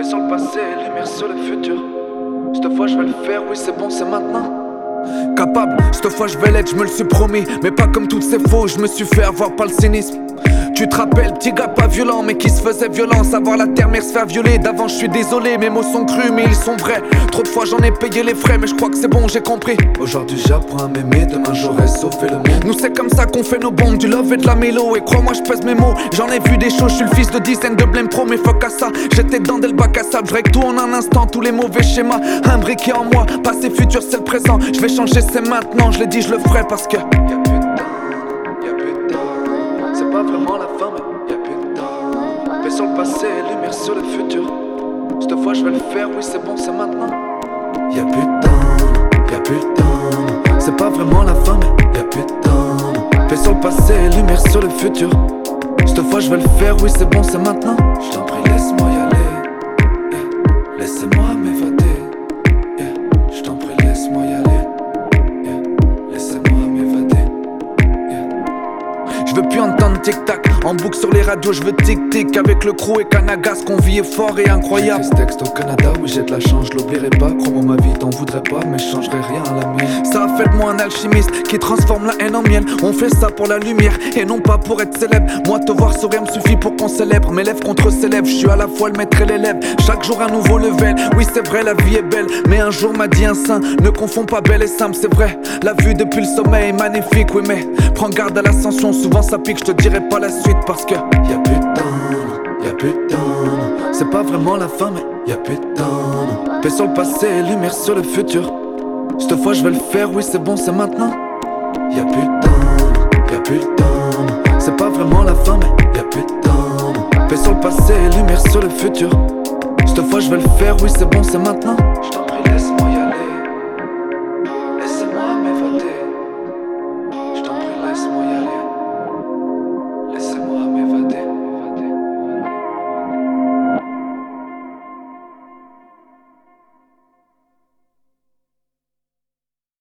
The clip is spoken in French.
sur le passé, lumière sur le futur. Cette fois je vais le faire, oui c'est bon, c'est maintenant. Capable, cette fois je vais l'être, je me le suis promis. Mais pas comme toutes ces faux, je me suis fait avoir par le cynisme. Tu te rappelles, petit gars pas violent mais qui se faisait violence. Avoir la terre, mère se faire violer. D'avant je suis désolé, mes mots sont crus mais ils sont vrais. Trop de fois j'en ai payé les frais mais je crois que c'est bon, j'ai compris. Aujourd'hui j'apprends à m'aimer, demain j'aurais sauvé le monde. Nous c'est comme ça qu'on fait nos bombes, du love et de la mélo. Et crois-moi je pèse mes mots, j'en ai vu des choses. Je suis le fils de dizaines de blême pro mais fuck à ça. J'étais dans dès le bac à sable, je règle tout en un instant. Tous les mauvais schémas, imbriqués en moi. Passé, futur, c'est le présent. Je vais changer, c'est maintenant, je l'ai dit, je le ferai parce que c'est pas vraiment la fin, mais y'a plus de temps. Paix sur le passé, lumière sur le futur. Cette fois je vais le faire, oui c'est bon, c'est maintenant. Y'a plus de temps, y'a plus de temps. C'est pas vraiment la fin, mais y'a plus de temps. Paix sur le passé, lumière sur le futur. Cette fois je vais le faire, oui c'est bon, c'est maintenant. Je t'en prie, laisse-moi y aller, yeah. Laissez-moi m'évader, yeah. Je t'en prie, laisse-moi y aller, yeah. Laissez-moi m'évader, yeah. Je veux plus entendre tic-tac en boucle sur les radios, je veux tic-tic. Avec le crew et Canagas, qu'on vit est fort et incroyable. J'ai fait ce texte au Canada, oui j'ai de la chance, je l'oublierai pas. Crois-moi ma vie, t'en voudrais pas, mais je changerai rien à la mienne. Ça a fait de moi un alchimiste qui transforme la haine en miel. On fait ça pour la lumière et non pas pour être célèbre. Moi te voir sourire me suffit pour qu'on célèbre. Mes lèvres contre ses lèvres, je suis à la fois le maître et l'élève. Chaque jour un nouveau level, oui c'est vrai la vie est belle. Mais un jour m'a dit un saint, ne confonds pas belle et simple, c'est vrai. La vue depuis le sommet est magnifique, oui mais prends garde à l'ascension, souvent ça pique. Je te dirai pas la suite parce que y'a plus de temps, y'a plus de temps. C'est pas vraiment la fin mais y'a plus de temps. Paix sur le passé, lumière sur le futur. Cette fois je vais le faire, oui c'est bon, c'est maintenant. Y'a plus de temps, y'a plus de temps. C'est pas vraiment la fin mais y'a plus de temps. Paix sur le passé, lumière sur le futur. Cette fois je vais le faire, oui c'est bon, c'est maintenant.